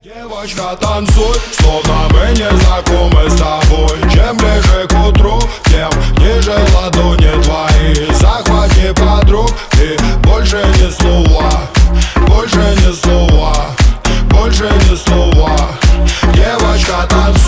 Девочка, танцуй, словно мы не знакомы с тобой. Чем ближе к утру, тем ниже ладони твои. Захвати подруг и больше ни слова, больше ни слова, больше ни слова. Девочка, танцуй.